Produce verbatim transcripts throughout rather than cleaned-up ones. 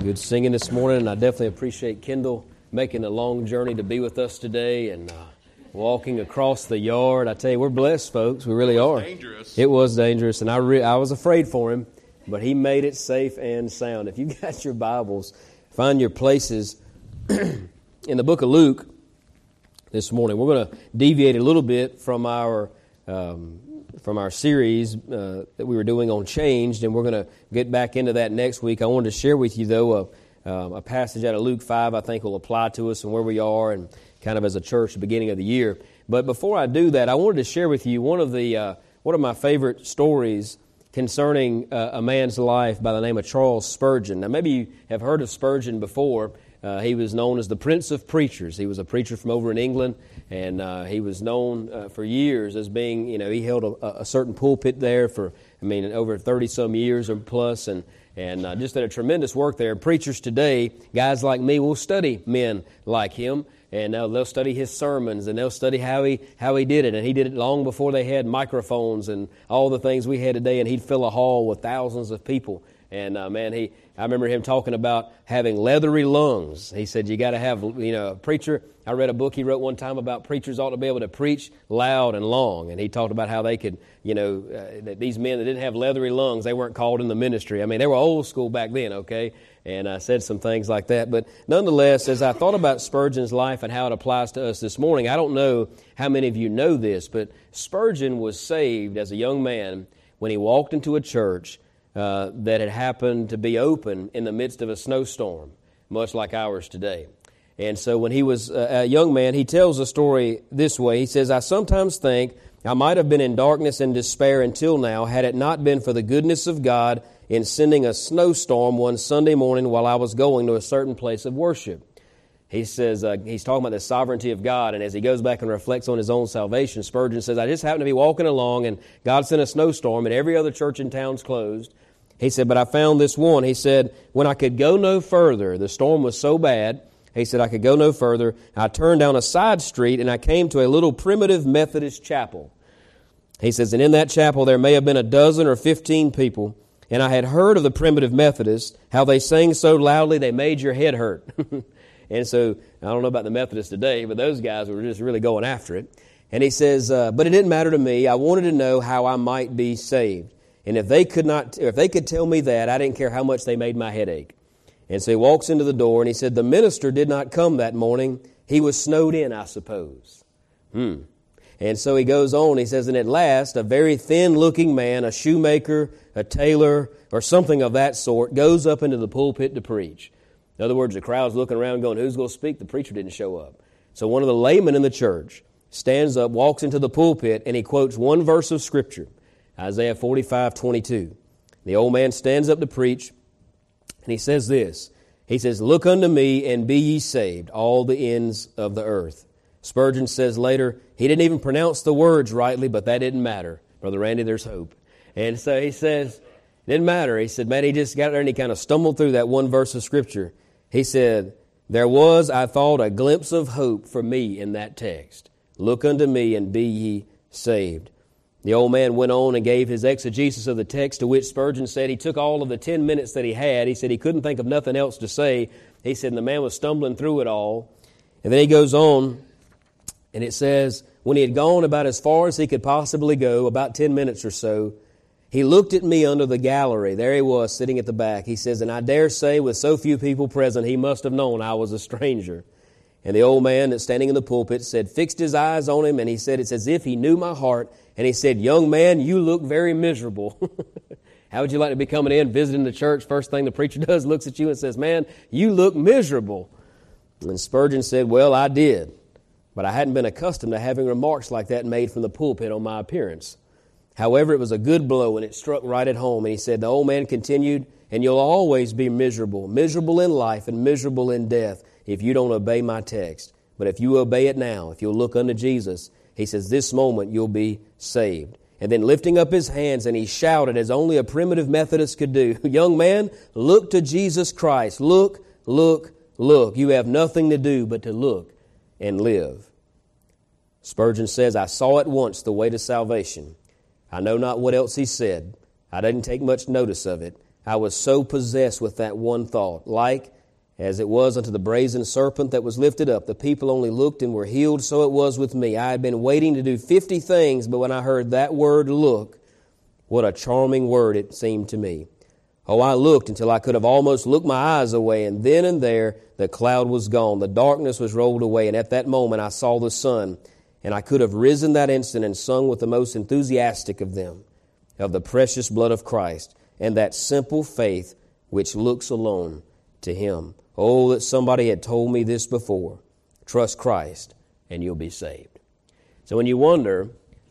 Good singing this morning, and I definitely appreciate Kendall making a long journey to be with us today and uh, walking across the yard. I tell you, we're blessed, folks. We really are. It was dangerous. It was dangerous, and I re- I was afraid for him, but he made it safe and sound. If you got your Bibles, find your places in the book of Luke this morning. We're going to deviate a little bit from our um, from our series uh, that we were doing on Changed, and we're going to get back into that next week. I wanted to share with you, though, a, um, a passage out of Luke five I think will apply to us and where we are and kind of as a church at the beginning of the year. But before I do that, I wanted to share with you one of the uh, one of my favorite stories concerning uh, a man's life by the name of Charles Spurgeon. Now, maybe you have heard of Spurgeon before. Uh, he was known as the Prince of Preachers. He was a preacher from over in England, and uh, he was known uh, for years as being, you know, he held a, a certain pulpit there for, I mean, over thirty-some years or plus, and and uh, just did a tremendous work there. Preachers today, guys like me, will study men like him, and uh, they'll study his sermons, and they'll study how he how he did it. And he did it long before they had microphones and all the things we had today, and he'd fill a hall with thousands of people. And, uh, man, he I remember him talking about having leathery lungs. He said, you got to have, you know, a preacher. I read a book he wrote one time about preachers ought to be able to preach loud and long. And he talked about how they could, you know, uh, that these men that didn't have leathery lungs, they weren't called in the ministry. I mean, they were old school back then, okay? And I said some things like that. But nonetheless, as I thought about Spurgeon's life and how it applies to us this morning, I don't know how many of you know this, but Spurgeon was saved as a young man when he walked into a church Uh, that had happened to be open in the midst of a snowstorm, much like ours today. And so when he was a young man, he tells the story this way. He says, I sometimes think I might have been in darkness and despair until now had it not been for the goodness of God in sending a snowstorm one Sunday morning while I was going to a certain place of worship. He says, uh, he's talking about the sovereignty of God, and as he goes back and reflects on his own salvation, Spurgeon says, I just happened to be walking along, and God sent a snowstorm, and every other church in town's closed. He said, but I found this one. He said, when I could go no further, the storm was so bad, he said, I could go no further. I turned down a side street, and I came to a little primitive Methodist chapel. He says, and in that chapel there may have been a dozen or fifteen people, and I had heard of the primitive Methodists, how they sang so loudly they made your head hurt. And so, I don't know about the Methodists today, but those guys were just really going after it. And he says, uh, but it didn't matter to me. I wanted to know how I might be saved. And if they could not, if they could tell me that, I didn't care how much they made my head ache. And so he walks into the door, and he said, the minister did not come that morning. He was snowed in, I suppose. Hmm. And so he goes on, he says, and at last, a very thin-looking man, a shoemaker, a tailor, or something of that sort, goes up into the pulpit to preach. In other words, the crowd's looking around going, who's going to speak? The preacher didn't show up. So one of the laymen in the church stands up, walks into the pulpit, and he quotes one verse of Scripture, Isaiah forty-five twenty-two. The old man stands up to preach, and he says this. He says, look unto me, and be ye saved, all the ends of the earth. Spurgeon says later, he didn't even pronounce the words rightly, but that didn't matter. Brother Randy, there's hope. And so he says, it didn't matter. He said, man, he just got there and he kind of stumbled through that one verse of Scripture. He said, there was, I thought, a glimpse of hope for me in that text. Look unto me, and be ye saved. The old man went on and gave his exegesis of the text, to which Spurgeon said he took all of the ten minutes that he had. He said he couldn't think of nothing else to say. He said the man was stumbling through it all. And then he goes on, and it says, when he had gone about as far as he could possibly go, about ten minutes or so, he looked at me under the gallery. There he was, sitting at the back. He says, and I dare say, with so few people present, he must have known I was a stranger. And the old man that's standing in the pulpit said, fixed his eyes on him, and he said, it's as if he knew my heart. And he said, young man, you look very miserable. How would you like to be coming in, visiting the church? First thing the preacher does, looks at you and says, man, you look miserable. And Spurgeon said, well, I did. But I hadn't been accustomed to having remarks like that made from the pulpit on my appearance. However, it was a good blow, and it struck right at home. And he said, the old man continued, and you'll always be miserable, miserable in life and miserable in death, if you don't obey my text. But if you obey it now, if you'll look unto Jesus, he says, this moment you'll be saved. And then lifting up his hands, and he shouted as only a primitive Methodist could do, young man, look to Jesus Christ. Look, look, look. You have nothing to do but to look and live. Spurgeon says, I saw at once the way to salvation. I know not what else he said. I didn't take much notice of it. I was so possessed with that one thought. Like as it was unto the brazen serpent that was lifted up, the people only looked and were healed, so it was with me. I had been waiting to do fifty things, but when I heard that word, look, what a charming word it seemed to me. Oh, I looked until I could have almost looked my eyes away, and then and there the cloud was gone. The darkness was rolled away, and at that moment I saw the sun, and I could have risen that instant and sung with the most enthusiastic of them, of the precious blood of Christ, and that simple faith which looks alone to Him. Oh, that somebody had told me this before. Trust Christ, and you'll be saved. So when you wonder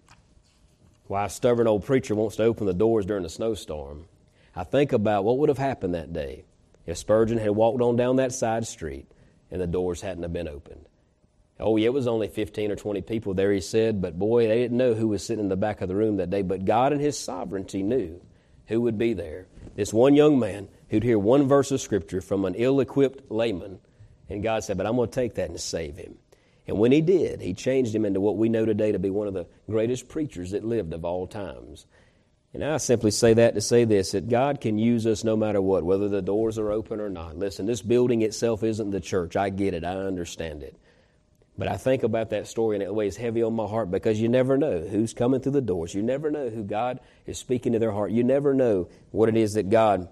why a stubborn old preacher wants to open the doors during a snowstorm, I think about what would have happened that day if Spurgeon had walked on down that side street and the doors hadn't have been opened. Oh, yeah, it was only fifteen or twenty people there, he said, but boy, they didn't know who was sitting in the back of the room that day. But God in His sovereignty knew who would be there. This one young man who'd hear one verse of Scripture from an ill-equipped layman, and God said, but I'm going to take that and save him. And when He did, He changed him into what we know today to be one of the greatest preachers that lived of all times. And I simply say that to say this, that God can use us no matter what, whether the doors are open or not. Listen, this building itself isn't the church. I get it. I understand it. But I think about that story and it weighs heavy on my heart because you never know who's coming through the doors. You never know who God is speaking to their heart. You never know what it is that God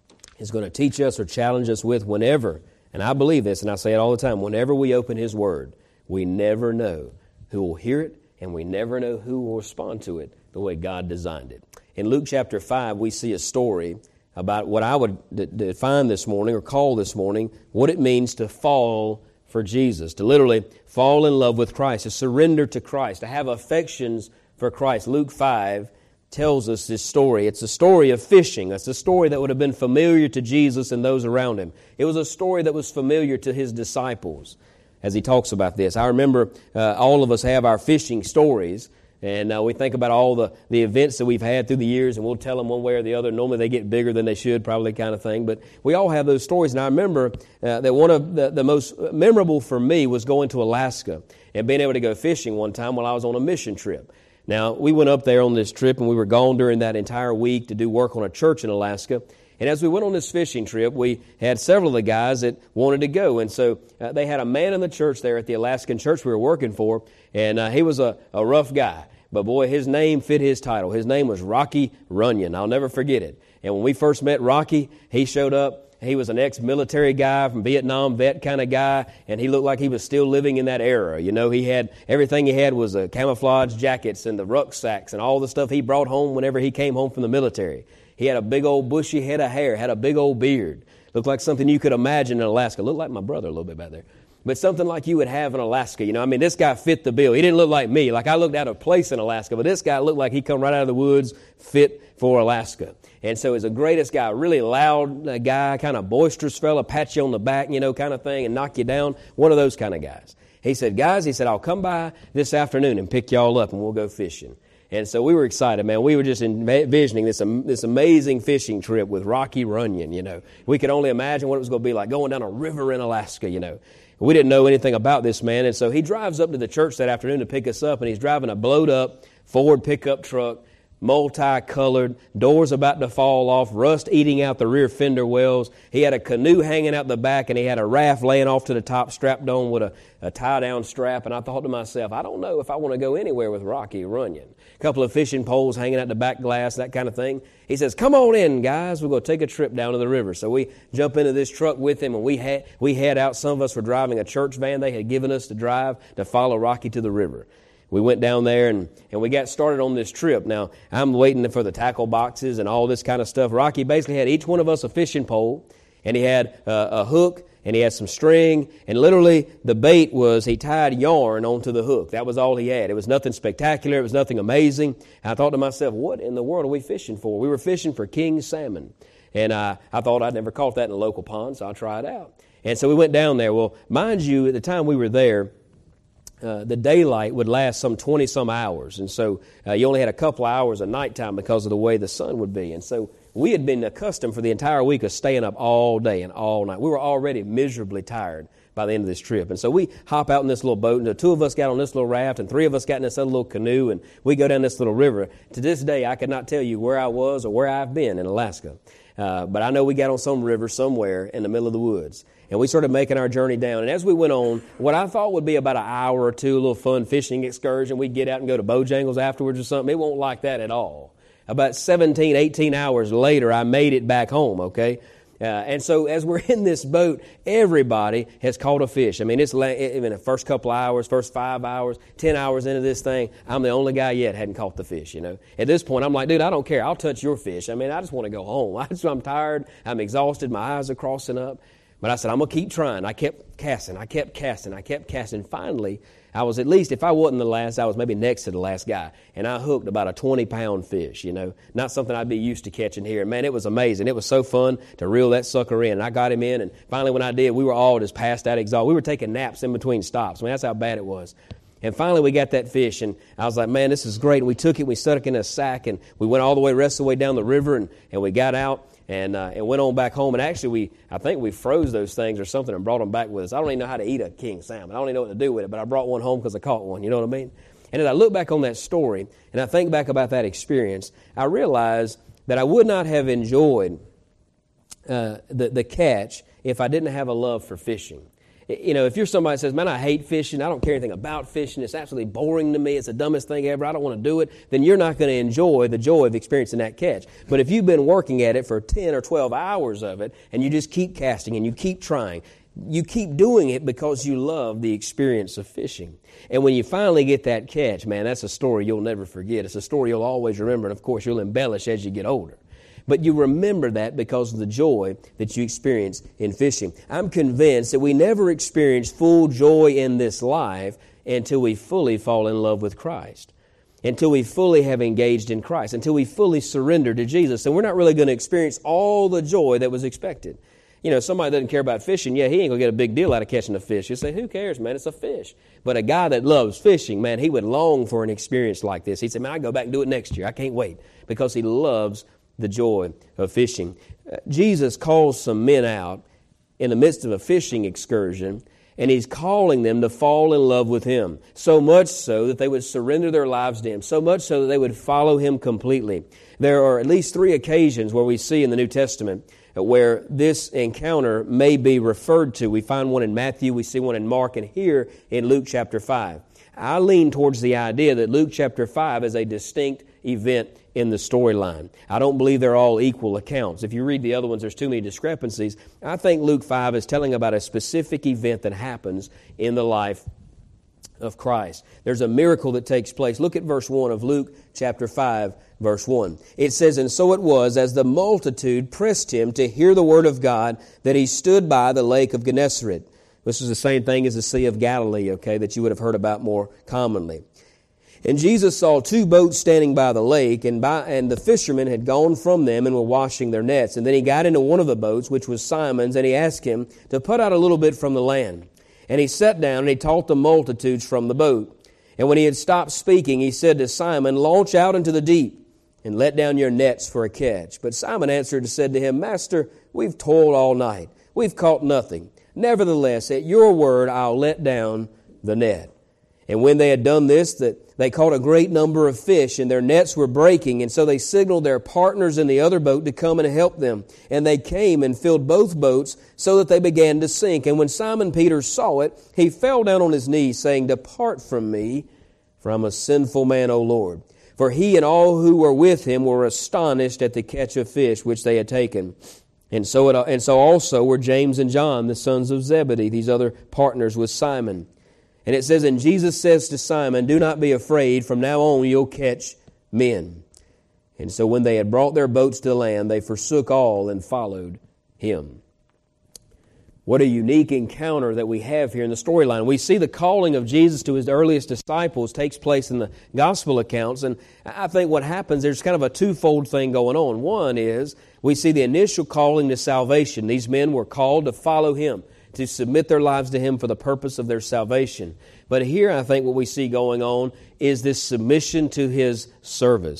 is going to teach us or challenge us with whenever, and I believe this and I say it all the time, whenever we open His Word, we never know who will hear it and we never know who will respond to it the way God designed it. In Luke chapter five, we see a story about what I would d- define this morning or call this morning what it means to fall for Jesus, to literally fall in love with Christ, to surrender to Christ, to have affections for Christ. Luke five tells us this story. It's a story of fishing. It's a story that would have been familiar to Jesus and those around Him. It was a story that was familiar to His disciples as He talks about this. I remember uh, all of us have our fishing stories. And uh, we think about all the, the events that we've had through the years, and we'll tell them one way or the other. Normally they get bigger than they should, probably kind of thing. But we all have those stories. And I remember uh, that one of the, the most memorable for me was going to Alaska and being able to go fishing one time while I was on a mission trip. Now, we went up there on this trip, and we were gone during that entire week to do work on a church in Alaska. And as we went on this fishing trip, we had several of the guys that wanted to go. And so uh, they had a man in the church there at the Alaskan church we were working for, and uh, he was a, a rough guy. But boy, his name fit his title. His name was Rocky Runyon. I'll never forget it. And when we first met Rocky, he showed up. He was an ex-military guy from Vietnam, vet kind of guy, and he looked like he was still living in that era. You know, he had, everything he had was uh, camouflage jackets and the rucksacks and all the stuff he brought home whenever he came home from the military. He had a big old bushy head of hair, had a big old beard. Looked like something you could imagine in Alaska. Looked like my brother a little bit back there. But something like you would have in Alaska. You know, I mean, this guy fit the bill. He didn't look like me. Like I looked out of place in Alaska, but this guy looked like he come right out of the woods, fit for Alaska. And so he's the greatest guy, really loud uh, guy, kind of boisterous fella, pat you on the back, you know, kind of thing, and knock you down. One of those kind of guys. He said, guys, he said, I'll come by this afternoon and pick y'all up and we'll go fishing. And so we were excited, man. We were just envisioning this um, this amazing fishing trip with Rocky Runyon, you know. We could only imagine what it was going to be like going down a river in Alaska, you know. We didn't know anything about this man, and so he drives up to the church that afternoon to pick us up, and he's driving a blowed-up Ford pickup truck, multicolored, doors about to fall off, rust eating out the rear fender wells. He had a canoe hanging out the back, and he had a raft laying off to the top, strapped on with a, a tie-down strap. And I thought to myself, I don't know if I want to go anywhere with Rocky Runyon. A couple of fishing poles hanging out the back glass, that kind of thing. He says, come on in, guys. We're going to take a trip down to the river. So we jump into this truck with him, and we, ha- we head out. Some of us were driving a church van they had given us to drive to follow Rocky to the river. We went down there, and, and we got started on this trip. Now, I'm waiting for the tackle boxes and all this kind of stuff. Rocky basically had each one of us a fishing pole, and he had uh, a hook, and he had some string, and literally the bait was he tied yarn onto the hook. That was all he had. It was nothing spectacular. It was nothing amazing. And I thought to myself, what in the world are we fishing for? We were fishing for king salmon. And uh, I thought I'd never caught that in a local pond, so I'll try it out. And so we went down there. Well, mind you, at the time we were there, Uh, the daylight would last some twenty-some hours. And so uh, you only had a couple of hours of nighttime because of the way the sun would be. And so we had been accustomed for the entire week of staying up all day and all night. We were already miserably tired by the end of this trip. And so we hop out in this little boat, and the two of us got on this little raft, and three of us got in this other little canoe, and we go down this little river. To this day, I could not tell you where I was or where I've been in Alaska. Uh, but I know we got on some river somewhere in the middle of the woods. And we started making our journey down. And as we went on, what I thought would be about an hour or two, a little fun fishing excursion, we'd get out and go to Bojangles afterwards or something. It won't like that at all. About seventeen, eighteen hours later, I made it back home, okay? Uh, and so as we're in this boat, everybody has caught a fish. I mean, it's in the first couple of hours, first five hours, ten hours into this thing, I'm the only guy yet hadn't caught the fish, you know. At this point, I'm like, dude, I don't care. I'll touch your fish. I mean, I just want to go home. I just, I'm tired. I'm exhausted. My eyes are crossing up. But I said, I'm going to keep trying. I kept casting. I kept casting. I kept casting. Finally, I was at least, if I wasn't the last, I was maybe next to the last guy. And I hooked about a twenty-pound fish, you know. Not something I'd be used to catching here. And, man, it was amazing. It was so fun to reel that sucker in. And I got him in. And finally, when I did, we were all just passed out exhausted. We were taking naps in between stops. I mean, that's how bad it was. And finally, we got that fish, and I was like, man, this is great. And we took it, we stuck it in a sack, and we went all the way, rest of the way down the river, and, and we got out. And uh, and went on back home. And actually, we I think we froze those things or something and brought them back with us. I don't even know how to eat a king salmon. I don't even know what to do with it, but I brought one home because I caught one. You know what I mean? And as I look back on that story, and I think back about that experience, I realize that I would not have enjoyed uh, the, the catch if I didn't have a love for fishing. You know, if you're somebody that says, man, I hate fishing, I don't care anything about fishing, it's absolutely boring to me, it's the dumbest thing ever, I don't want to do it, then you're not going to enjoy the joy of experiencing that catch. But if you've been working at it for ten or twelve hours of it, and you just keep casting and you keep trying, you keep doing it because you love the experience of fishing. And when you finally get that catch, man, that's a story you'll never forget. It's a story you'll always remember, and of course you'll embellish as you get older. But you remember that because of the joy that you experience in fishing. I'm convinced that we never experience full joy in this life until we fully fall in love with Christ, until we fully have engaged in Christ, until we fully surrender to Jesus. And we're not really going to experience all the joy that was expected. You know, somebody doesn't care about fishing, yeah, he ain't going to get a big deal out of catching a fish. You say, who cares, man? It's a fish. But a guy that loves fishing, man, he would long for an experience like this. He'd say, man, I'll go back and do it next year. I can't wait, because he loves the joy of fishing. Uh, Jesus calls some men out in the midst of a fishing excursion, and He's calling them to fall in love with Him, so much so that they would surrender their lives to Him, so much so that they would follow Him completely. There are at least three occasions where we see in the New Testament where this encounter may be referred to. We find one in Matthew, we see one in Mark, and here in Luke chapter five. I lean towards the idea that Luke chapter five is a distinct event in the storyline. I don't believe they're all equal accounts. If you read the other ones, there's too many discrepancies. I think Luke five is telling about a specific event that happens in the life of Christ. There's a miracle that takes place. Look at verse one of Luke chapter five, verse one. It says, "And so it was, as the multitude pressed Him to hear the word of God, that He stood by the lake of Gennesaret." This is the same thing as the Sea of Galilee, okay, that you would have heard about more commonly. "And Jesus saw two boats standing by the lake, and by, and the fishermen had gone from them and were washing their nets. And then He got into one of the boats, which was Simon's, and He asked him to put out a little bit from the land. And He sat down, and He taught the multitudes from the boat. And when He had stopped speaking, He said to Simon, 'Launch out into the deep, and let down your nets for a catch.' But Simon answered and said to Him, 'Master, we've toiled all night. We've caught nothing. Nevertheless, at your word, I'll let down the net.' And when they had done this, that they caught a great number of fish, and their nets were breaking. And so they signaled their partners in the other boat to come and help them. And they came and filled both boats, so that they began to sink. And when Simon Peter saw it, he fell down on his knees, saying, 'Depart from me, for I'm a sinful man, O Lord.' For he and all who were with him were astonished at the catch of fish which they had taken. And so, it, and so also were James and John, the sons of Zebedee, these other partners with Simon. And it says, and Jesus says to Simon, 'Do not be afraid. From now on you'll catch men.' And so when they had brought their boats to land, they forsook all and followed Him." What a unique encounter that we have here in the storyline. We see the calling of Jesus to His earliest disciples takes place in the gospel accounts. And I think what happens, there's kind of a twofold thing going on. One is we see the initial calling to salvation. These men were called to follow Him, to submit their lives to Him for the purpose of their salvation. But here I think what we see going on is this submission to His service.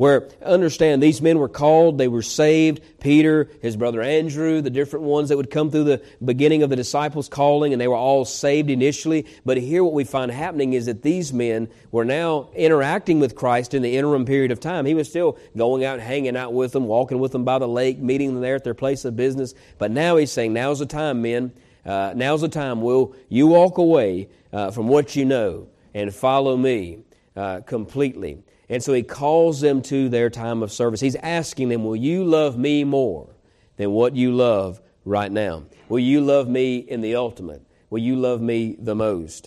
Where, understand, these men were called, they were saved. Peter, his brother Andrew, the different ones that would come through the beginning of the disciples' calling, and they were all saved initially. But here what we find happening is that these men were now interacting with Christ in the interim period of time. He was still going out and hanging out with them, walking with them by the lake, meeting them there at their place of business. But now he's saying, now's the time, men. Uh, now's the time. Will you walk away uh, from what you know and follow me uh, completely? And so he calls them to their time of service. He's asking them, will you love me more than what you love right now? Will you love me in the ultimate? Will you love me the most?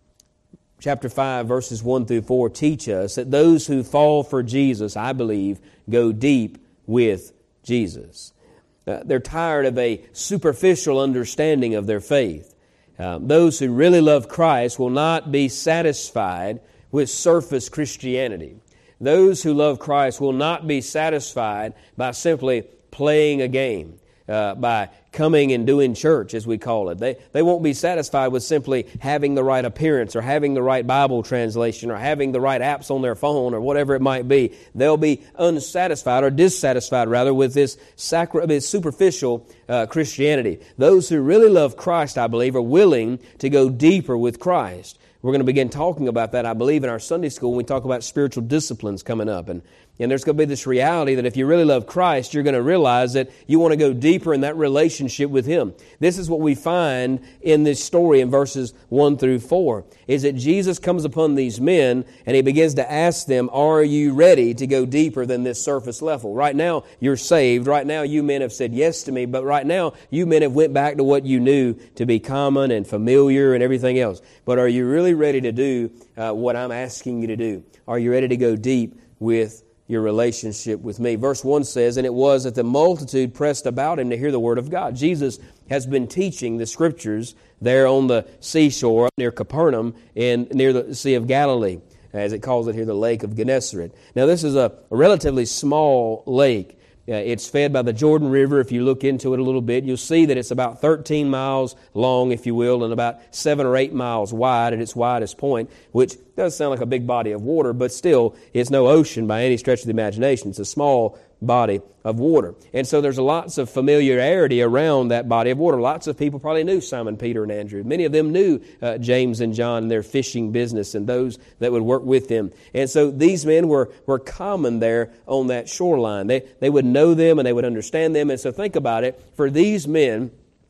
Chapter five, verses one through four teach us that those who fall for Jesus, I believe, go deep with Jesus. Uh, they're tired of a superficial understanding of their faith. Uh, those who really love Christ will not be satisfied with surface Christianity. Those who love Christ will not be satisfied by simply playing a game, uh, by coming and doing church, as we call it. They, they won't be satisfied with simply having the right appearance or having the right Bible translation or having the right apps on their phone or whatever it might be. They'll be unsatisfied or dissatisfied, rather, with this, sacri- this superficial uh, Christianity. Those who really love Christ, I believe, are willing to go deeper with Christ. We're going to begin talking about that, I believe, in our Sunday school when we talk about spiritual disciplines coming up. And, and there's going to be this reality that if you really love Christ, you're going to realize that you want to go deeper in that relationship with Him. This is what we find in this story in verses one through four, is that Jesus comes upon these men and He begins to ask them, are you ready to go deeper than this surface level? Right now, you're saved. Right now, you men have said yes to me. But right now, you men have went back to what you knew to be common and familiar and everything else. But are you really ready to do uh, what I'm asking you to do? Are you ready to go deep with your relationship with me? Verse one says, and it was that the multitude pressed about Him to hear the word of God. Jesus has been teaching the Scriptures there on the seashore near Capernaum and near the Sea of Galilee, as it calls it here, the Lake of Gennesaret. Now this is a, a relatively small lake. Uh, it's fed by the Jordan River. If you look into it a little bit, you'll see that it's about thirteen miles long, if you will, and about seven or eight miles wide at its widest point, which does sound like a big body of water, but still, it's no ocean by any stretch of the imagination. It's a small body of water. And so there's lots of familiarity around that body of water. Lots of people probably knew Simon, Peter, and Andrew. Many of them knew uh, James and John and their fishing business and those that would work with them. And so these men were, were common there on that shoreline. They, they would know them and they would understand them. And so think about it. For these men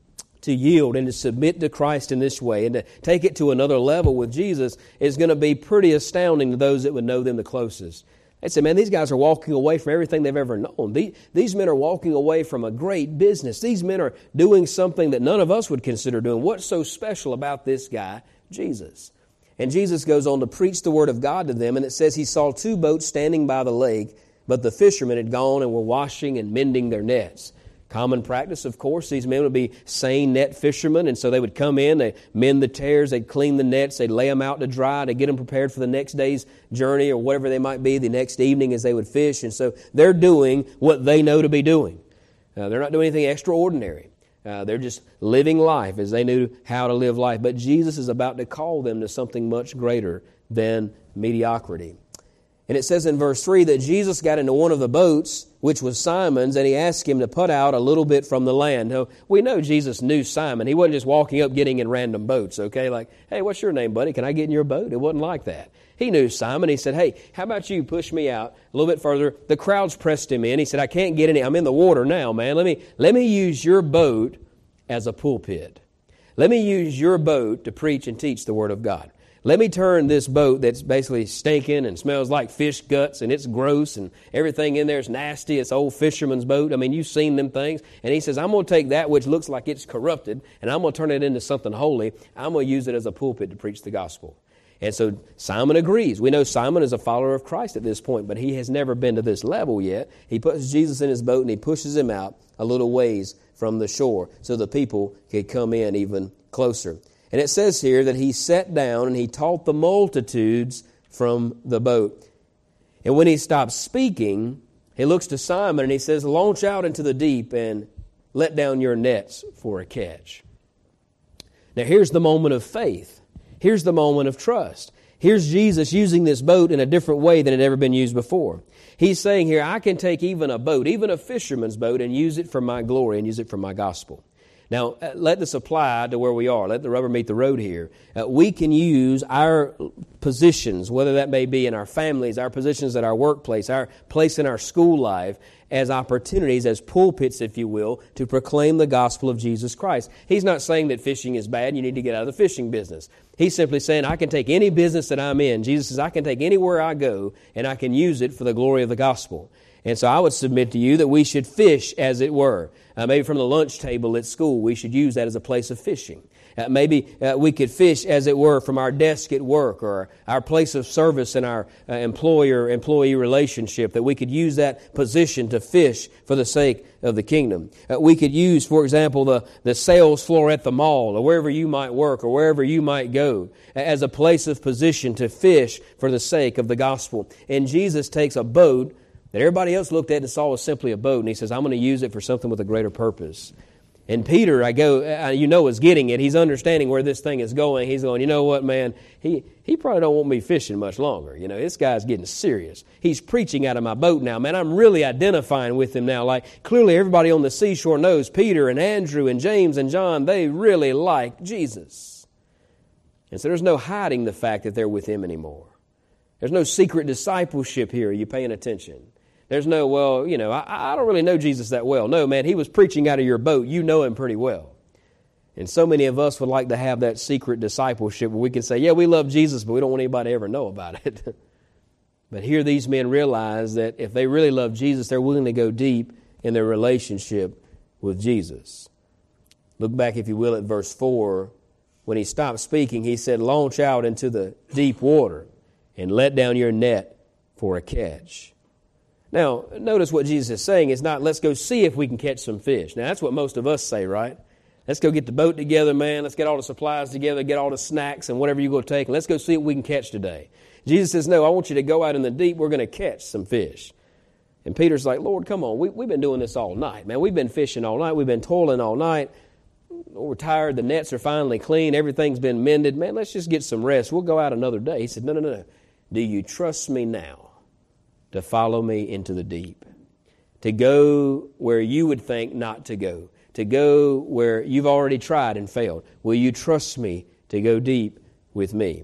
to yield and to submit to Christ in this way and to take it to another level with Jesus is going to be pretty astounding to those that would know them the closest. They'd say, man, these guys are walking away from everything they've ever known. These, these men are walking away from a great business. These men are doing something that none of us would consider doing. What's so special about this guy, Jesus? And Jesus goes on to preach the Word of God to them, and it says he saw two boats standing by the lake, but the fishermen had gone and were washing and mending their nets. Common practice, of course, these men would be seine net fishermen, and so they would come in, they'd mend the tears, they'd clean the nets, they'd lay them out to dry to get them prepared for the next day's journey or whatever they might be the next evening as they would fish. And so they're doing what they know to be doing. Uh, they're not doing anything extraordinary. Uh, they're just living life as they knew how to live life. But Jesus is about to call them to something much greater than mediocrity. And it says in verse three that Jesus got into one of the boats, which was Simon's, and he asked him to put out a little bit from the land. Now, we know Jesus knew Simon. He wasn't just walking up getting in random boats, okay? Like, hey, what's your name, buddy? Can I get in your boat? It wasn't like that. He knew Simon. He said, hey, how about you push me out a little bit further? The crowds pressed him in. He said, I can't get any. I'm in the water now, man. Let me, let me use your boat as a pulpit. Let me use your boat to preach and teach the Word of God. Let me turn this boat that's basically stinking and smells like fish guts and it's gross and everything in there is nasty. It's old fisherman's boat. I mean, you've seen them things. And he says, I'm going to take that which looks like it's corrupted and I'm going to turn it into something holy. I'm going to use it as a pulpit to preach the gospel. And so Simon agrees. We know Simon is a follower of Christ at this point, but he has never been to this level yet. He puts Jesus in his boat and he pushes him out a little ways from the shore so the people could come in even closer. And it says here that he sat down and he taught the multitudes from the boat. And when he stops speaking, he looks to Simon and he says, launch out into the deep and let down your nets for a catch. Now here's the moment of faith. Here's the moment of trust. Here's Jesus using this boat in a different way than it had ever been used before. He's saying here, I can take even a boat, even a fisherman's boat, and use it for my glory and use it for my gospel. Now, uh, let this apply to where we are. Let the rubber meet the road here. Uh, we can use our positions, whether that may be in our families, our positions at our workplace, our place in our school life, as opportunities, as pulpits, if you will, to proclaim the gospel of Jesus Christ. He's not saying that fishing is bad, you need to get out of the fishing business. He's simply saying, I can take any business that I'm in. Jesus says, I can take anywhere I go, and I can use it for the glory of the gospel. And so I would submit to you that we should fish, as it were. Uh, maybe from the lunch table at school, we should use that as a place of fishing. Uh, maybe uh, we could fish, as it were, from our desk at work or our place of service in our uh, employer-employee relationship, that we could use that position to fish for the sake of the kingdom. Uh, we could use, for example, the, the sales floor at the mall or wherever you might work or wherever you might go as a place of position to fish for the sake of the gospel. And Jesus takes a boat that everybody else looked at and saw was simply a boat, and he says, I'm going to use it for something with a greater purpose. And Peter, I go, you know, is getting it. He's understanding where this thing is going. He's going, you know what, man, he, he probably don't want me fishing much longer. You know, this guy's getting serious. He's preaching out of my boat now. Man, I'm really identifying with him now. Like, clearly everybody on the seashore knows Peter and Andrew and James and John, they really like Jesus. And so there's no hiding the fact that they're with him anymore. There's no secret discipleship here. Are you paying attention? There's no, well, you know, I, I don't really know Jesus that well. No, man, he was preaching out of your boat. You know him pretty well. And so many of us would like to have that secret discipleship where we can say, yeah, we love Jesus, but we don't want anybody to ever know about it. But here these men realize that if they really love Jesus, they're willing to go deep in their relationship with Jesus. Look back, if you will, at verse four. When he stopped speaking, he said, launch out into the deep water and let down your net for a catch. Now, notice what Jesus is saying is not, let's go see if we can catch some fish. Now, that's what most of us say, right? Let's go get the boat together, man. Let's get all the supplies together, get all the snacks and whatever you're going to take, and let's go see what we can catch today. Jesus says, no, I want you to go out in the deep. We're going to catch some fish. And Peter's like, Lord, come on. We, we've been doing this all night, man. We've been fishing all night. We've been toiling all night. We're tired. The nets are finally clean. Everything's been mended. Man, let's just get some rest. We'll go out another day. He said, no, no, no. Do you trust me now to follow me into the deep? To go where you would think not to go. To go where you've already tried and failed. Will you trust me to go deep with me?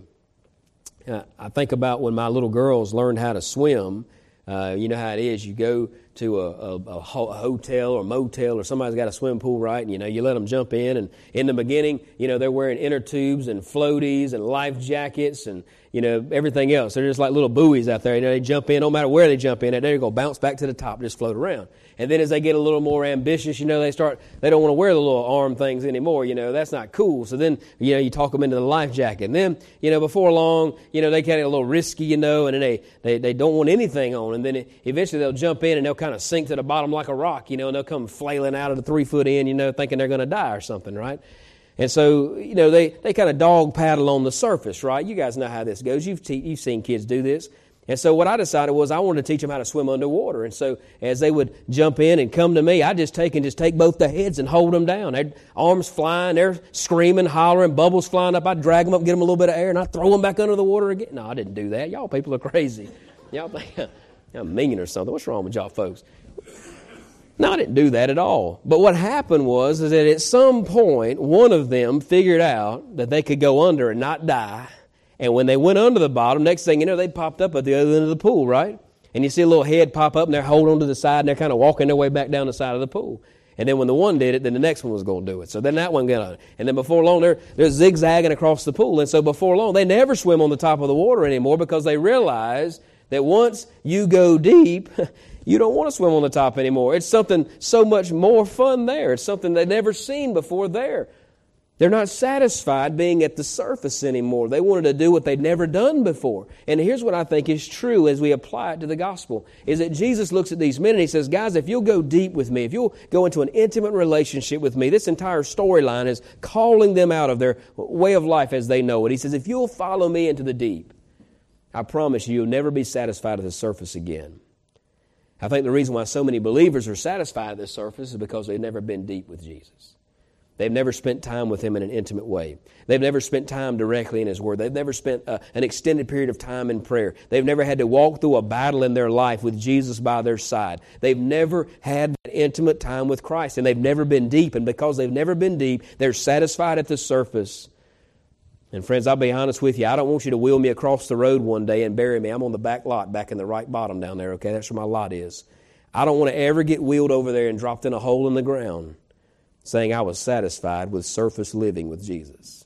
Uh, I think about when my little girls learned how to swim. Uh, you know how it is. You go to a, a, a hotel or motel or somebody's got a swimming pool, right? And, you know, you let them jump in. And in the beginning, you know, they're wearing inner tubes and floaties and life jackets and, you know, everything else. They're just like little buoys out there. You know, they jump in, no matter where they jump in, they're going to bounce back to the top, just float around. And then as they get a little more ambitious, you know, they start, they don't want to wear the little arm things anymore. You know, that's not cool. So then, you know, you talk them into the life jacket. And then, you know, before long, you know, they get a little risky, you know, and then they, they, they don't want anything on. And then it, eventually they'll jump in and they'll kind of sink to the bottom like a rock, you know, and they'll come flailing out of the three foot in, you know, thinking they're going to die or something, right? And so, you know, they, they kind of dog paddle on the surface, right? You guys know how this goes. You've te- you've seen kids do this. And so what I decided was I wanted to teach them how to swim underwater. And so as they would jump in and come to me, I just take and just take both the heads and hold them down. Their arms flying, they're screaming, hollering, bubbles flying up. I'd drag them up, get them a little bit of air, and I'd throw them back under the water again. No, I didn't do that. Y'all people are crazy. Y'all think I'm mean or something. What's wrong with y'all folks? No, I didn't do that at all. But what happened was is that at some point, one of them figured out that they could go under and not die. And when they went under the bottom, next thing you know, they popped up at the other end of the pool, right? And you see a little head pop up, and they're holding on to the side, and they're kind of walking their way back down the side of the pool. And then when the one did it, then the next one was going to do it. So then that one got on. And then before long, they're, they're zigzagging across the pool. And so before long, they never swim on the top of the water anymore because they realize that once you go deep, you don't want to swim on the top anymore. It's something so much more fun there. It's something they've never seen before there. They're not satisfied being at the surface anymore. They wanted to do what they'd never done before. And here's what I think is true as we apply it to the gospel, is that Jesus looks at these men and he says, guys, if you'll go deep with me, if you'll go into an intimate relationship with me, this entire storyline is calling them out of their way of life as they know it. He says, if you'll follow me into the deep, I promise you, you'll never be satisfied at the surface again. I think the reason why so many believers are satisfied at the surface is because they've never been deep with Jesus. They've never spent time with Him in an intimate way. They've never spent time directly in His Word. They've never spent uh, an extended period of time in prayer. They've never had to walk through a battle in their life with Jesus by their side. They've never had that intimate time with Christ, and they've never been deep. And because they've never been deep, they're satisfied at the surface. And friends, I'll be honest with you, I don't want you to wheel me across the road one day and bury me. I'm on the back lot, back in the right bottom down there, okay? That's where my lot is. I don't want to ever get wheeled over there and dropped in a hole in the ground, saying I was satisfied with surface living with Jesus.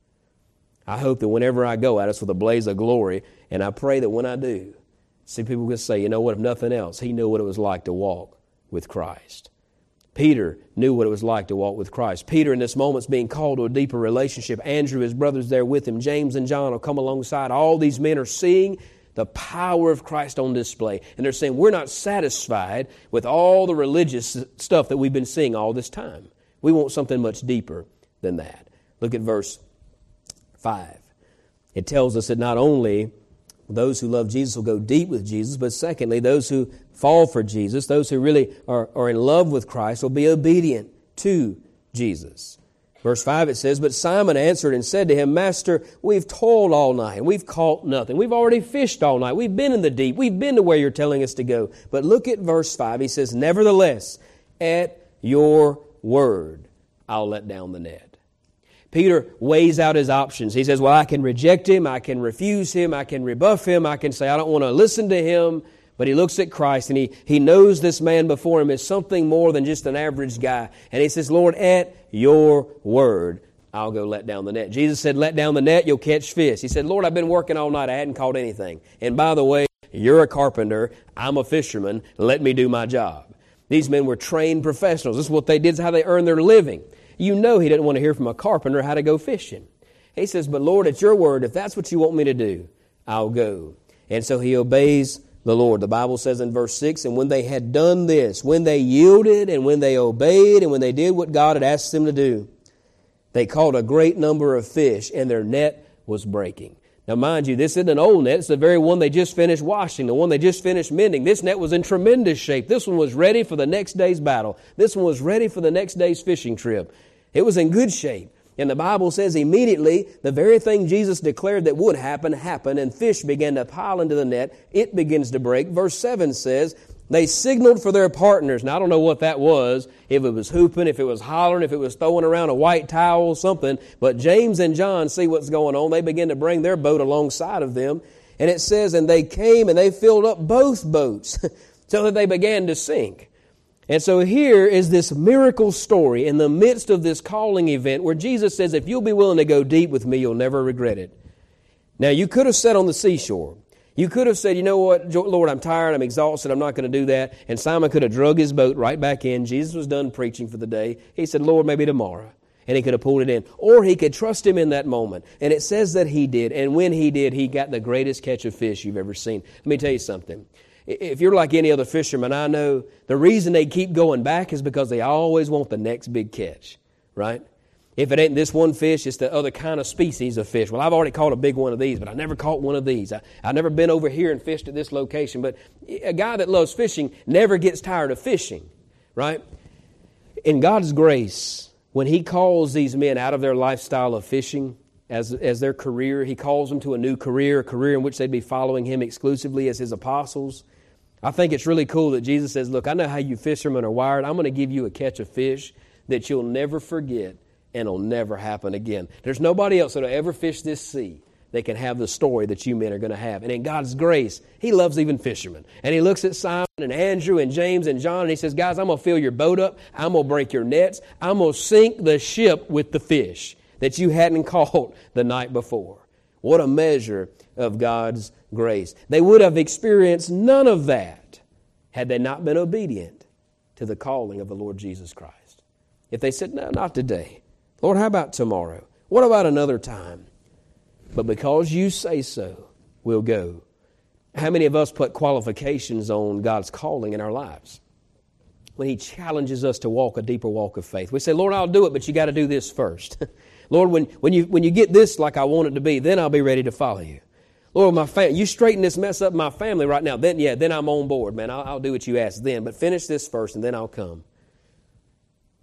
I hope that whenever I go at us with a blaze of glory, and I pray that when I do, see people can say, you know what, if nothing else, he knew what it was like to walk with Christ. Peter knew what it was like to walk with Christ. Peter in this moment is being called to a deeper relationship. Andrew, his brothers there with him, James and John will come alongside. All these men are seeing the power of Christ on display. And they're saying, we're not satisfied with all the religious stuff that we've been seeing all this time. We want something much deeper than that. Look at verse five. It tells us that not only those who love Jesus will go deep with Jesus, but secondly, those who fall for Jesus, those who really are, are in love with Christ, will be obedient to Jesus. Verse five, it says, but Simon answered and said to him, Master, we've toiled all night, and we've caught nothing. We've already fished all night. We've been in the deep. We've been to where you're telling us to go. But look at verse five. He says, nevertheless, at your word, I'll let down the net. Peter weighs out his options. He says, well, I can reject him, I can refuse him, I can rebuff him, I can say I don't want to listen to him. But he looks at Christ and he, he knows this man before him is something more than just an average guy. And he says, Lord, at your word, I'll go let down the net. Jesus said, let down the net, you'll catch fish. He said, Lord, I've been working all night, I hadn't caught anything. And by the way, you're a carpenter, I'm a fisherman, let me do my job. These men were trained professionals. This is what they did, this is how they earned their living. You know he didn't want to hear from a carpenter how to go fishing. He says, but Lord, at your word, if that's what you want me to do, I'll go. And so he obeys the Lord. The Bible says in verse six, and when they had done this, when they yielded and when they obeyed and when they did what God had asked them to do, they caught a great number of fish and their net was breaking. Now, mind you, this isn't an old net. It's the very one they just finished washing, the one they just finished mending. This net was in tremendous shape. This one was ready for the next day's battle. This one was ready for the next day's fishing trip. It was in good shape. And the Bible says immediately the very thing Jesus declared that would happen, happened, and fish began to pile into the net. It begins to break. Verse seven says, they signaled for their partners. Now, I don't know what that was, if it was hooping, if it was hollering, if it was throwing around a white towel, something. But James and John see what's going on. They begin to bring their boat alongside of them. And it says, and they came and they filled up both boats so that they began to sink. And so here is this miracle story in the midst of this calling event where Jesus says, if you'll be willing to go deep with me, you'll never regret it. Now, you could have sat on the seashore. You could have said, you know what, Lord, I'm tired, I'm exhausted, I'm not going to do that. And Simon could have drug his boat right back in. Jesus was done preaching for the day. He said, Lord, maybe tomorrow. And he could have pulled it in. Or he could trust him in that moment. And it says that he did. And when he did, he got the greatest catch of fish you've ever seen. Let me tell you something. If you're like any other fisherman I know, the reason they keep going back is because they always want the next big catch, right? If it ain't this one fish, it's the other kind of species of fish. Well, I've already caught a big one of these, but I never caught one of these. I, I've never been over here and fished at this location. But a guy that loves fishing never gets tired of fishing, right? In God's grace, when He calls these men out of their lifestyle of fishing as, as their career, He calls them to a new career, a career in which they'd be following Him exclusively as His apostles. I think it's really cool that Jesus says, look, I know how you fishermen are wired. I'm going to give you a catch of fish that you'll never forget and it'll never happen again. There's nobody else that will ever fish this sea that can have the story that you men are going to have. And in God's grace, He loves even fishermen. And He looks at Simon and Andrew and James and John and He says, guys, I'm going to fill your boat up. I'm going to break your nets. I'm going to sink the ship with the fish that you hadn't caught the night before. What a measure of God's grace. They would have experienced none of that had they not been obedient to the calling of the Lord Jesus Christ. If they said, no, not today. Lord, how about tomorrow? What about another time? But because you say so, we'll go. How many of us put qualifications on God's calling in our lives? When He challenges us to walk a deeper walk of faith. We say, Lord, I'll do it, but you got to do this first. Lord, when, when you when you get this like I want it to be, then I'll be ready to follow you. Lord, my fam- you straighten this mess up in my family right now, then yeah, then I'm on board, man. I'll, I'll do what you ask then, but finish this first and then I'll come.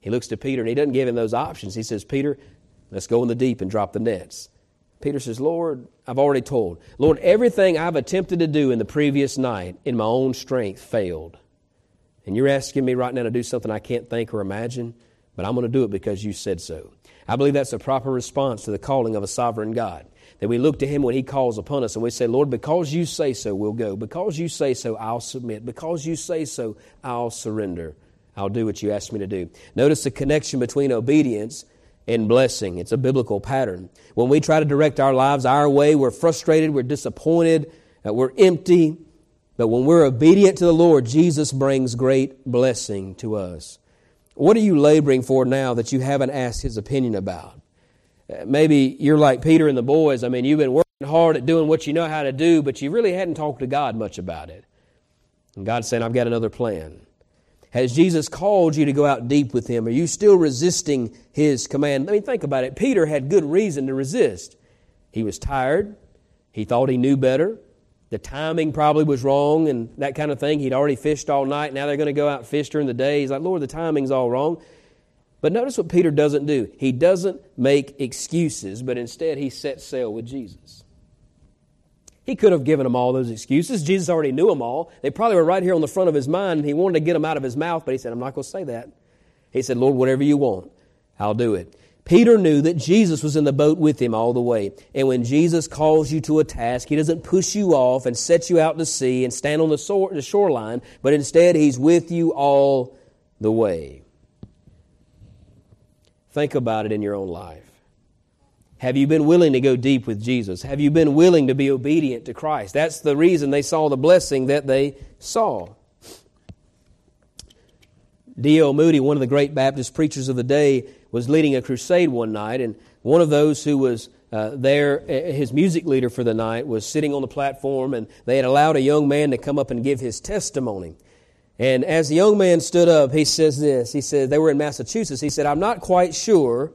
He looks to Peter and he doesn't give him those options. He says, Peter, let's go in the deep and drop the nets. Peter says, Lord, I've already told. Lord, everything I've attempted to do in the previous night in my own strength failed. And you're asking me right now to do something I can't think or imagine, but I'm going to do it because you said so. I believe that's a proper response to the calling of a sovereign God. That we look to Him when He calls upon us and we say, Lord, because you say so, we'll go. Because you say so, I'll submit. Because you say so, I'll surrender. I'll do what you ask me to do. Notice the connection between obedience and blessing. It's a biblical pattern. When we try to direct our lives our way, we're frustrated, we're disappointed, uh, we're empty. But when we're obedient to the Lord, Jesus brings great blessing to us. What are you laboring for now that you haven't asked His opinion about? Uh, maybe you're like Peter and the boys. I mean, you've been working hard at doing what you know how to do, but you really hadn't talked to God much about it. And God's saying, I've got another plan. Has Jesus called you to go out deep with Him? Are you still resisting His command? I mean, think about it. Peter had good reason to resist. He was tired. He thought he knew better. The timing probably was wrong and that kind of thing. He'd already fished all night. Now they're going to go out and fish during the day. He's like, Lord, the timing's all wrong. But notice what Peter doesn't do. He doesn't make excuses, but instead he sets sail with Jesus. He could have given them all those excuses. Jesus already knew them all. They probably were right here on the front of his mind, and he wanted to get them out of his mouth, but he said, I'm not going to say that. He said, Lord, whatever you want, I'll do it. Peter knew that Jesus was in the boat with him all the way. And when Jesus calls you to a task, He doesn't push you off and set you out to sea and stand on the, shore, the shoreline, but instead He's with you all the way. Think about it in your own life. Have you been willing to go deep with Jesus? Have you been willing to be obedient to Christ? That's the reason they saw the blessing that they saw. D L Moody, one of the great Baptist preachers of the day, was leading a crusade one night, and one of those who was uh, there, his music leader for the night, was sitting on the platform, and they had allowed a young man to come up and give his testimony. And as the young man stood up, he says this, he said, they were in Massachusetts, he said, I'm not quite sure.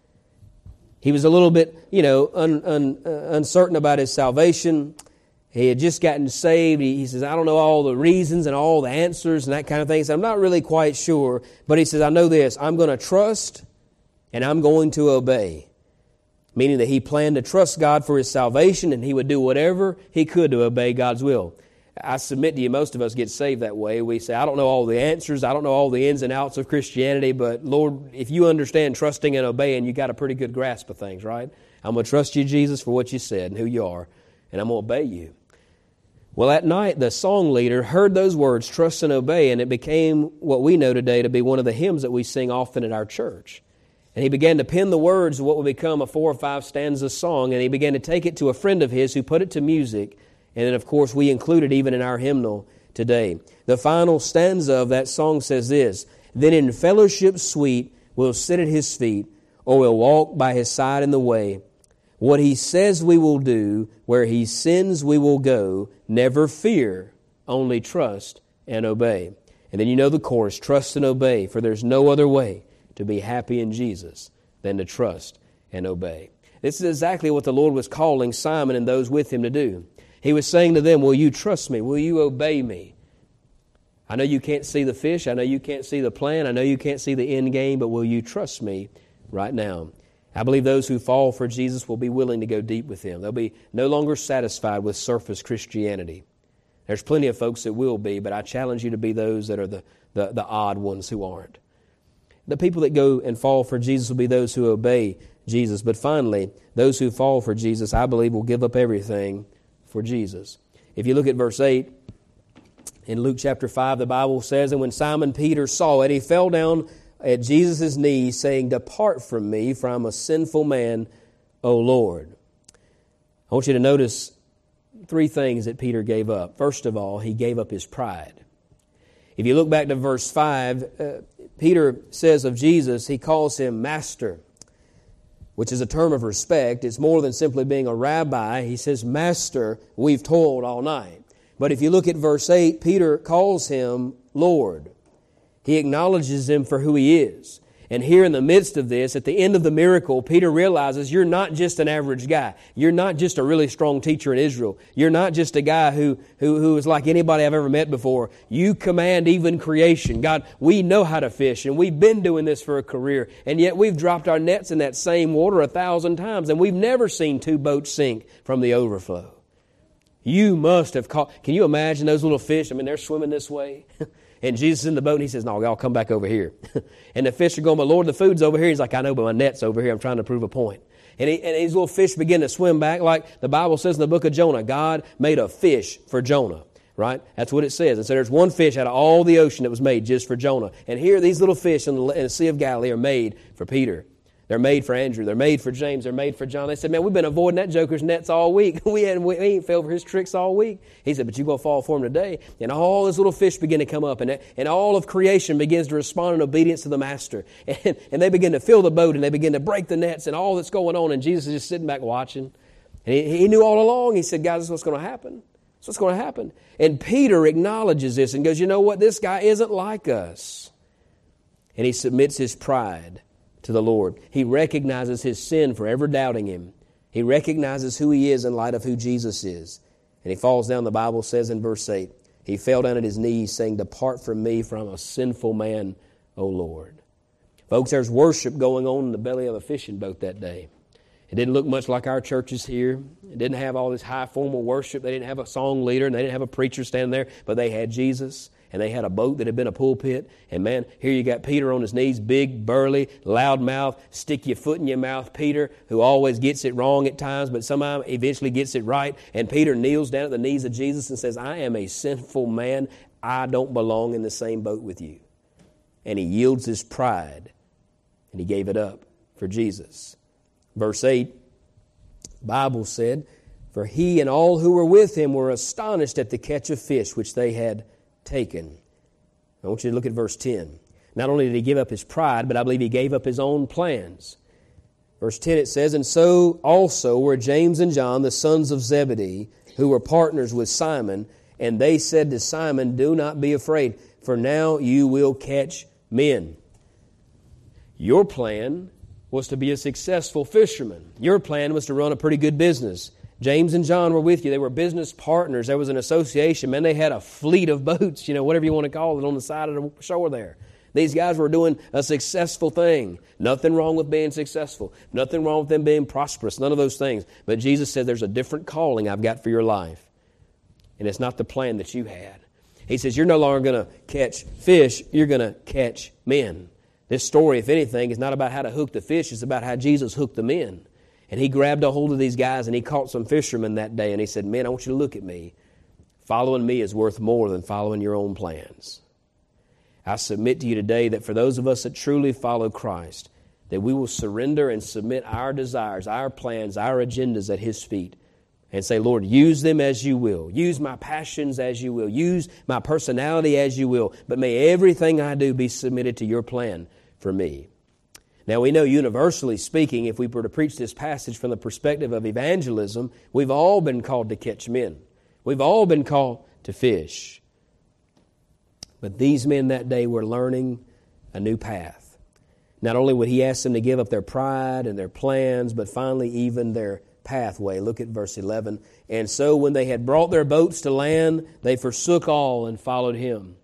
He was a little bit, you know, un, un, uh, uncertain about his salvation. He had just gotten saved. He, he says, I don't know all the reasons and all the answers and that kind of thing. He said, I'm not really quite sure. But he says, I know this. I'm going to trust and I'm going to obey. Meaning that he planned to trust God for his salvation and he would do whatever he could to obey God's will. I submit to you, most of us get saved that way. We say, I don't know all the answers. I don't know all the ins and outs of Christianity. But Lord, if you understand trusting and obeying, you got a pretty good grasp of things, right? I'm going to trust you, Jesus, for what you said and who you are. And I'm going to obey you. Well, that night, the song leader heard those words, trust and obey, and it became what we know today to be one of the hymns that we sing often at our church. And he began to pen the words of what would become a four or five stanza song, and he began to take it to a friend of his who put it to music, and then, of course, we include it even in our hymnal today. The final stanza of that song says this, then in fellowship sweet we'll sit at His feet, or we'll walk by His side in the way. What He says we will do, where He sends we will go, never fear, only trust and obey. And then you know the chorus, trust and obey, for there's no other way to be happy in Jesus than to trust and obey. This is exactly what the Lord was calling Simon and those with him to do. He was saying to them, will you trust me? Will you obey me? I know you can't see the fish. I know you can't see the plan. I know you can't see the end game, but will you trust me right now? I believe those who fall for Jesus will be willing to go deep with Him. They'll be no longer satisfied with surface Christianity. There's plenty of folks that will be, but I challenge you to be those that are the, the, the odd ones who aren't. The people that go and fall for Jesus will be those who obey Jesus. But finally, those who fall for Jesus, I believe, will give up everything for Jesus. If you look at verse eight, in Luke chapter five, the Bible says, and when Simon Peter saw it, he fell down at Jesus' knees, saying, depart from me, for I'm a sinful man, O Lord. I want you to notice three things that Peter gave up. First of all, he gave up his pride. If you look back to verse five, uh, Peter says of Jesus, he calls Him Master, which is a term of respect. It's more than simply being a rabbi. He says, Master, we've toiled all night. But if you look at verse eight, Peter calls Him Lord. He acknowledges Him for who He is. And here in the midst of this, at the end of the miracle, Peter realizes you're not just an average guy. You're not just a really strong teacher in Israel. You're not just a guy who, who, who is like anybody I've ever met before. You command even creation. God, we know how to fish, and we've been doing this for a career, and yet we've dropped our nets in that same water a thousand times, and we've never seen two boats sink from the overflow. You must have caught... Can you imagine those little fish? I mean, they're swimming this way. And Jesus is in the boat, and He says, no, y'all come back over here. And the fish are going, but Lord, the food's over here. He's like, I know, but my net's over here. I'm trying to prove a point. And, he, and these little fish begin to swim back like the Bible says in the book of Jonah. God made a fish for Jonah, right? That's what it says. And so there's one fish out of all the ocean that was made just for Jonah. And here these little fish in the, in the Sea of Galilee are made for Peter. They're made for Andrew. They're made for James. They're made for John. They said, man, we've been avoiding that joker's nets all week. we, hadn't, we ain't fell for his tricks all week. He said, but you're going to fall for him today. And all those little fish begin to come up. And, and all of creation begins to respond in obedience to the Master. And, and they begin to fill the boat, and they begin to break the nets and all that's going on. And Jesus is just sitting back watching. And he, he knew all along. He said, guys, this is what's going to happen. This is what's going to happen. And Peter acknowledges this and goes, you know what? This guy isn't like us. And he submits his pride to the Lord. He recognizes his sin for ever doubting Him. He recognizes who he is in light of who Jesus is. And he falls down, the Bible says in verse eight, he fell down at his knees saying, depart from me, for I'm a sinful man, O Lord. Folks, there's worship going on in the belly of a fishing boat that day. It didn't look much like our churches here. It didn't have all this high formal worship. They didn't have a song leader, and they didn't have a preacher standing there, but they had Jesus. And they had a boat that had been a pulpit. And man, here you got Peter on his knees, big, burly, loud mouth, stick your foot in your mouth Peter, who always gets it wrong at times, but somehow eventually gets it right. And Peter kneels down at the knees of Jesus and says, I am a sinful man. I don't belong in the same boat with you. And he yields his pride, and he gave it up for Jesus. Verse eight, the Bible said, for he and all who were with him were astonished at the catch of fish which they had taken. I want you to look at verse ten. Not only did he give up his pride, but I believe he gave up his own plans. Verse ten it says, and so also were James and John, the sons of Zebedee, who were partners with Simon, and they said to Simon, do not be afraid, for now you will catch men. Your plan was to be a successful fisherman. Your plan was to run a pretty good business. James and John were with you. They were business partners. There was an association. Man, they had a fleet of boats, you know, whatever you want to call it, on the side of the shore there. These guys were doing a successful thing. Nothing wrong with being successful. Nothing wrong with them being prosperous. None of those things. But Jesus said, there's a different calling I've got for your life. And it's not the plan that you had. He says, you're no longer going to catch fish. You're going to catch men. This story, if anything, is not about how to hook the fish. It's about how Jesus hooked the men. And he grabbed a hold of these guys, and he caught some fishermen that day, and he said, men, I want you to look at me. Following me is worth more than following your own plans. I submit to you today that for those of us that truly follow Christ, that we will surrender and submit our desires, our plans, our agendas at His feet, and say, Lord, use them as you will. Use my passions as you will. Use my personality as you will. But may everything I do be submitted to your plan for me. Now, we know universally speaking, if we were to preach this passage from the perspective of evangelism, we've all been called to catch men. We've all been called to fish. But these men that day were learning a new path. Not only would he ask them to give up their pride and their plans, but finally even their pathway. Look at verse eleven. And so when they had brought their boats to land, they forsook all and followed him.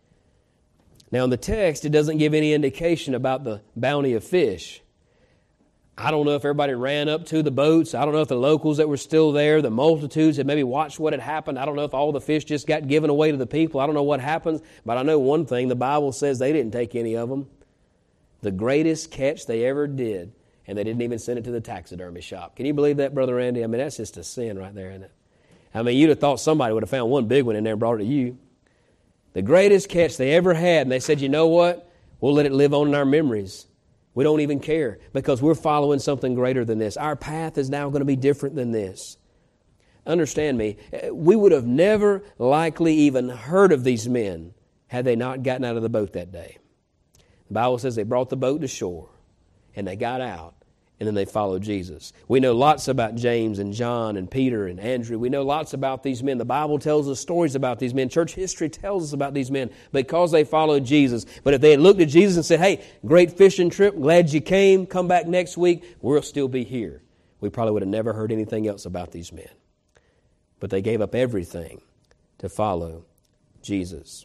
Now in the text, it doesn't give any indication about the bounty of fish. I don't know if everybody ran up to the boats. I don't know if the locals that were still there, the multitudes had maybe watched what had happened. I don't know if all the fish just got given away to the people. I don't know what happens, but I know one thing. The Bible says they didn't take any of them. The greatest catch they ever did, and they didn't even send it to the taxidermy shop. Can you believe that, Brother Randy? I mean, that's just a sin right there, isn't it? I mean, you'd have thought somebody would have found one big one in there and brought it to you. The greatest catch they ever had, and they said, you know what? We'll let it live on in our memories. We don't even care because we're following something greater than this. Our path is now going to be different than this. Understand me, we would have never likely even heard of these men had they not gotten out of the boat that day. The Bible says they brought the boat to shore, and they got out, and then they followed Jesus. We know lots about James and John and Peter and Andrew. We know lots about these men. The Bible tells us stories about these men. Church history tells us about these men because they followed Jesus. But if they had looked at Jesus and said, hey, great fishing trip, glad you came, come back next week, we'll still be here, we probably would have never heard anything else about these men. But they gave up everything to follow Jesus.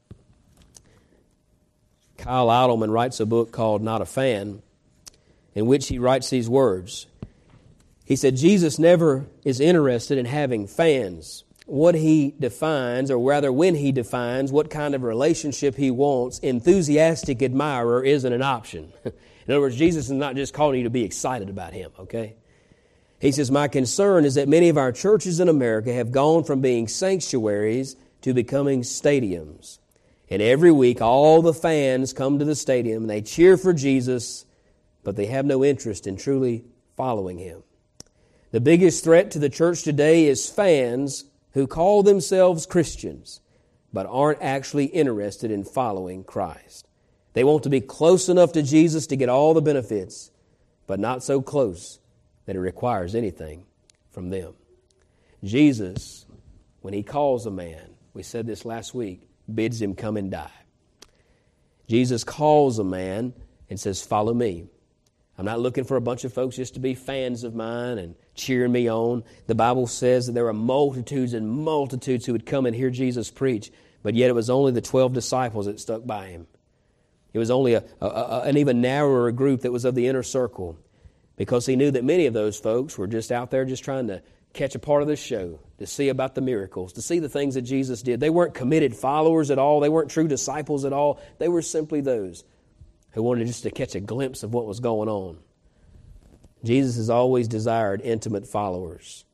Kyle Idleman writes a book called Not a Fan, in which he writes these words. He said, Jesus never is interested in having fans. What he defines, or rather when he defines what kind of relationship he wants, enthusiastic admirer isn't an option. In other words, Jesus is not just calling you to be excited about him, okay? He says, my concern is that many of our churches in America have gone from being sanctuaries to becoming stadiums. And every week, all the fans come to the stadium and they cheer for Jesus, but they have no interest in truly following him. The biggest threat to the church today is fans who call themselves Christians, but aren't actually interested in following Christ. They want to be close enough to Jesus to get all the benefits, but not so close that it requires anything from them. Jesus, when he calls a man, we said this last week, bids him come and die. Jesus calls a man and says, follow me. I'm not looking for a bunch of folks just to be fans of mine and cheering me on. The Bible says that there were multitudes and multitudes who would come and hear Jesus preach, but yet it was only the twelve disciples that stuck by him. It was only a, a, a, an even narrower group that was of the inner circle, because he knew that many of those folks were just out there just trying to catch a part of the show, to see about the miracles, to see the things that Jesus did. They weren't committed followers at all. They weren't true disciples at all. They were simply those who wanted just to catch a glimpse of what was going on. Jesus has always desired intimate followers.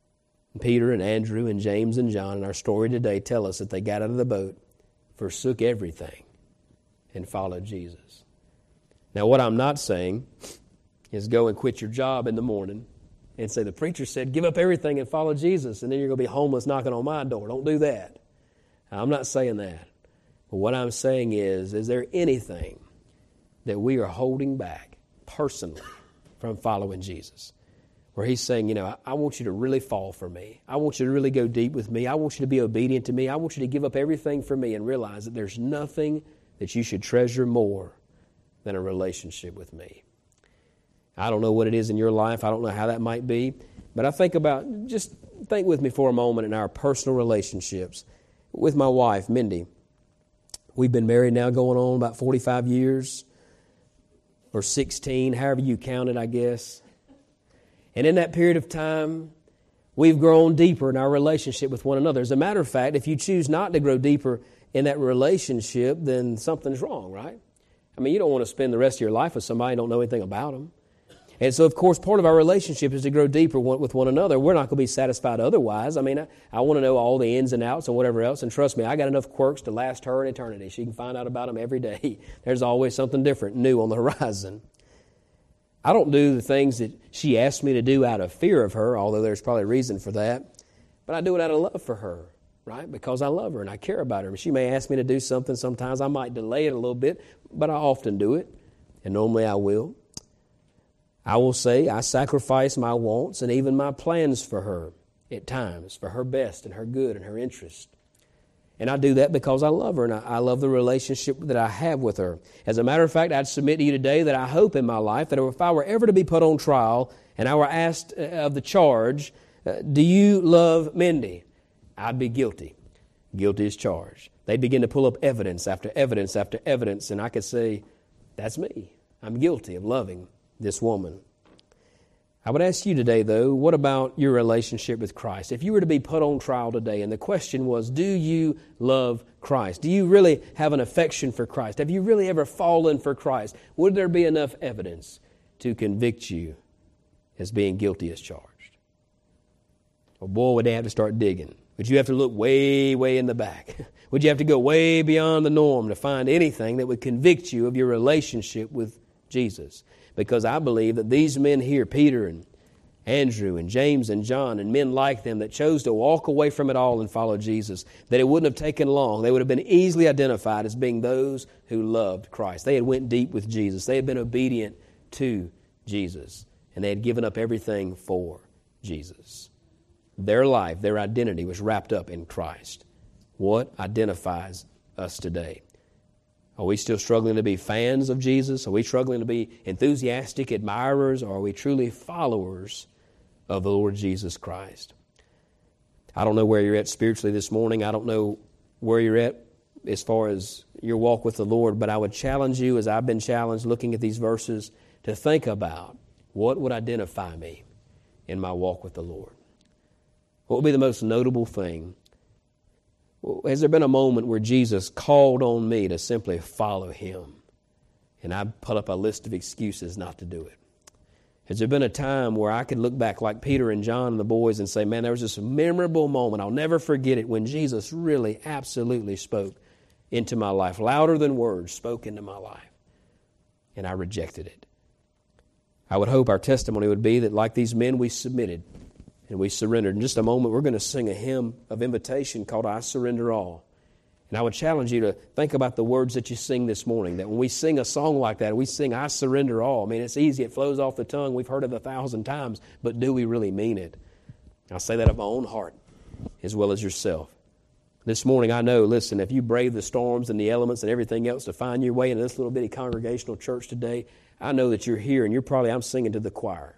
Peter and Andrew and James and John in our story today tell us that they got out of the boat, forsook everything, and followed Jesus. Now, what I'm not saying is go and quit your job in the morning and say, the preacher said, give up everything and follow Jesus, and then you're going to be homeless knocking on my door. Don't do that. I'm not saying that. But what I'm saying is, is there anything that we are holding back personally from following Jesus? Where he's saying, you know, I, I want you to really fall for me. I want you to really go deep with me. I want you to be obedient to me. I want you to give up everything for me and realize that there's nothing that you should treasure more than a relationship with me. I don't know what it is in your life. I don't know how that might be. But I think about, just think with me for a moment in our personal relationships. With my wife, Mindy, we've been married now going on about forty-five years, or sixteen, however you count it, I guess. And in that period of time, we've grown deeper in our relationship with one another. As a matter of fact, if you choose not to grow deeper in that relationship, then something's wrong, right? I mean, you don't want to spend the rest of your life with somebody and don't know anything about them. And so, of course, part of our relationship is to grow deeper with one another. We're not going to be satisfied otherwise. I mean, I, I want to know all the ins and outs and whatever else. And trust me, I got enough quirks to last her an eternity. She can find out about them every day. There's always something different, new on the horizon. I don't do the things that she asks me to do out of fear of her, although there's probably a reason for that. But I do it out of love for her, right? Because I love her and I care about her. She may ask me to do something sometimes. I might delay it a little bit, but I often do it. And normally I will. I will say I sacrifice my wants and even my plans for her at times, for her best and her good and her interest. And I do that because I love her and I, I love the relationship that I have with her. As a matter of fact, I'd submit to you today that I hope in my life that if I were ever to be put on trial and I were asked of the charge, uh, do you love Mindy? I'd be guilty. Guilty as charged. They'd begin to pull up evidence after evidence after evidence, and I could say, that's me. I'm guilty of loving this woman. I would ask you today, though, what about your relationship with Christ? If you were to be put on trial today and the question was, do you love Christ? Do you really have an affection for Christ? Have you really ever fallen for Christ? Would there be enough evidence to convict you as being guilty as charged? Well, boy, would they have to start digging. Would you have to look way, way in the back? Would you have to go way beyond the norm to find anything that would convict you of your relationship with Jesus? Because I believe that these men here, Peter and Andrew and James and John and men like them that chose to walk away from it all and follow Jesus, that it wouldn't have taken long. They would have been easily identified as being those who loved Christ. They had went deep with Jesus. They had been obedient to Jesus. and they had given up everything for Jesus. Their life, their identity was wrapped up in Christ. What identifies us today? Are we still struggling to be fans of Jesus? Are we struggling to be enthusiastic admirers? Or are we truly followers of the Lord Jesus Christ? I don't know where you're at spiritually this morning. I don't know where you're at as far as your walk with the Lord, but I would challenge you, as I've been challenged looking at these verses, to think about what would identify me in my walk with the Lord. What would be the most notable thing? Has there been a moment where Jesus called on me to simply follow Him, and I put up a list of excuses not to do it? Has there been a time where I could look back like Peter and John and the boys and say, man, there was this memorable moment, I'll never forget it, when Jesus really absolutely spoke into my life, louder than words spoke into my life, and I rejected it? I would hope our testimony would be that like these men, we submitted and we surrendered. In just a moment, we're going to sing a hymn of invitation called I Surrender All. And I would challenge you to think about the words that you sing this morning, that when we sing a song like that, we sing I surrender all. I mean, it's easy. It flows off the tongue. We've heard it a thousand times, but do we really mean it? I say that of my own heart as well as yourself. This morning, I know, listen, if you brave the storms and the elements and everything else to find your way into this little bitty congregational church today, I know that you're here and you're probably, I'm singing to the choir.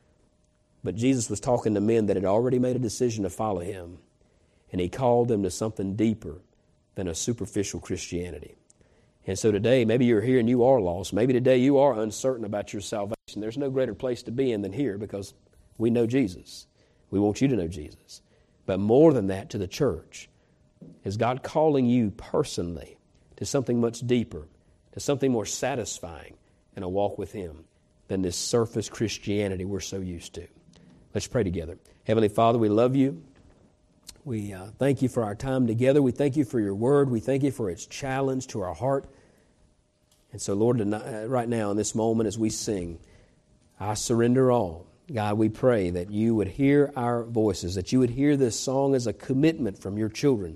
But Jesus was talking to men that had already made a decision to follow Him, and He called them to something deeper than a superficial Christianity. And so today, maybe you're here and you are lost. Maybe today you are uncertain about your salvation. There's no greater place to be in than here, because we know Jesus. We want you to know Jesus. But more than that, to the church, is God calling you personally to something much deeper, to something more satisfying in a walk with Him than this surface Christianity we're so used to. Let's pray together. Heavenly Father, we love You. We uh, thank You for our time together. We thank You for Your Word. We thank You for its challenge to our heart. And so, Lord, tonight, right now in this moment as we sing, I surrender all. God, we pray that You would hear our voices, that You would hear this song as a commitment from Your children.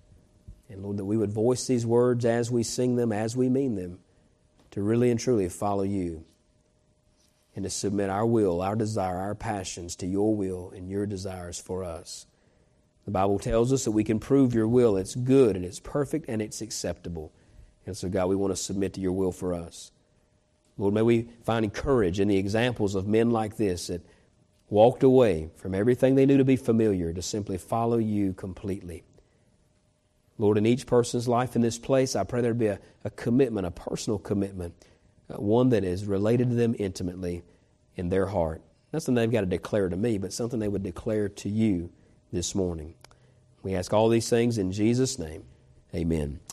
And Lord, that we would voice these words as we sing them, as we mean them, to really and truly follow You and to submit our will, our desire, our passions to Your will and Your desires for us. The Bible tells us that we can prove Your will. It's good and it's perfect and it's acceptable. And so, God, we want to submit to Your will for us. Lord, may we find courage in the examples of men like this that walked away from everything they knew to be familiar to simply follow You completely. Lord, in each person's life in this place, I pray there be a, a commitment, a personal commitment, uh, one that is related to them intimately in their heart. Not something they've got to declare to me, but something they would declare to You this morning. We ask all these things in Jesus' name. Amen.